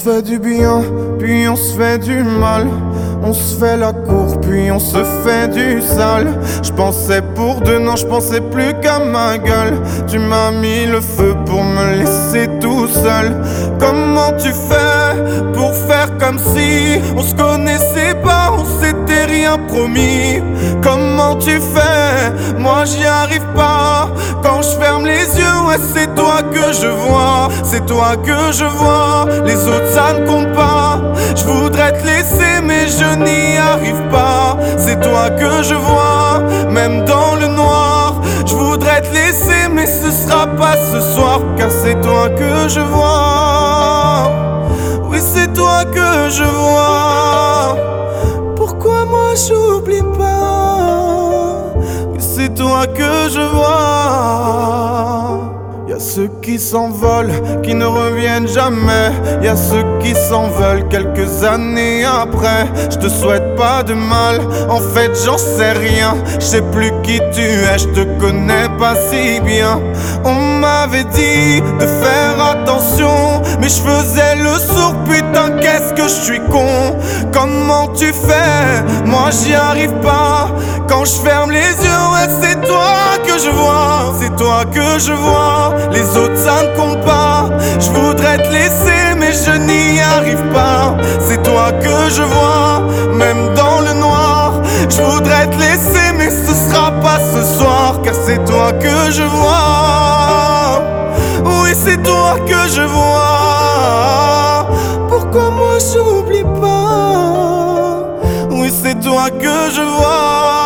fait du bien, puis on se fait du mal. On se fait la cour, puis on se fait du sale. J'pensais pour deux, non, j'pensais plus qu'à ma gueule. Tu m'as mis le feu pour me laisser tout seul. Comment tu fais pour faire comme si on se connaissait pas, on s'était rien promis? Comment tu fais? Moi j'y arrive pas. Quand je ferme les yeux, ouais, c'est toi que je vois. C'est toi que je vois. Les autres ça ne compte pas. Je voudrais te laisser mais je n'y arrive pas. C'est toi que je vois, même dans le noir. Je voudrais te laisser mais ce sera pas ce soir, car c'est toi que je vois. Oui, c'est toi que je vois. Pourquoi moi j'oublie pas? Oui, c'est toi que je vois. Y'a ceux qui s'envolent, qui ne reviennent jamais. Y'a ceux qui s'en veulent quelques années après. Je te souhaite pas de mal, en fait j'en sais rien. Je sais plus qui tu es, je te connais pas si bien. On m'avait dit de faire attention, mais je faisais le sourd, putain qu'est-ce que je suis con. Comment tu fais? Moi j'y arrive pas. Quand je ferme les yeux, ouais c'est toi que je vois. C'est toi que je vois. Les autres ça ne compte pas. Je voudrais te laisser mais je n'y arrive pas. C'est toi que je vois, même dans le noir. Je voudrais te laisser mais ce sera pas ce soir, car c'est toi que je vois. Oui, c'est toi que je vois. Pourquoi moi j'oublie pas? Oui, c'est toi que je vois.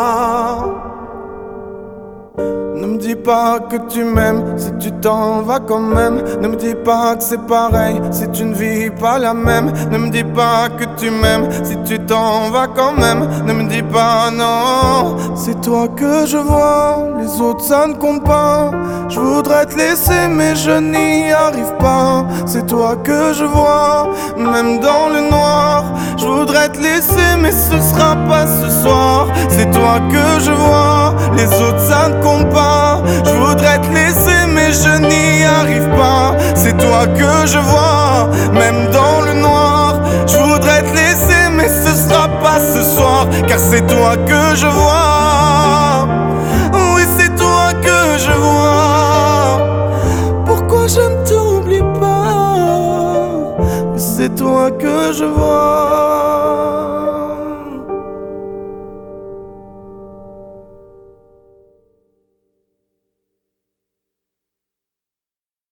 Ne me dis pas que tu m'aimes si tu t'en vas quand même. Ne me dis pas que c'est pareil si tu ne vis pas la même. Ne me dis pas que tu m'aimes si tu t'en vas quand même. Ne me dis pas non. C'est toi que je vois, les autres ça ne compte pas. Je voudrais te laisser mais je n'y arrive pas. C'est toi que je vois, même dans le noir. Je voudrais te laisser mais ce sera pas ce soir. C'est toi que je vois, les autres ça ne compte pas. Je voudrais te laisser mais je n'y arrive pas. C'est toi que je vois, même dans le noir. Je voudrais te laisser mais ce sera pas ce soir, car c'est toi que je vois. Oui, c'est toi que je vois. Pourquoi je ne t'oublie pas? Oui, c'est toi que je vois.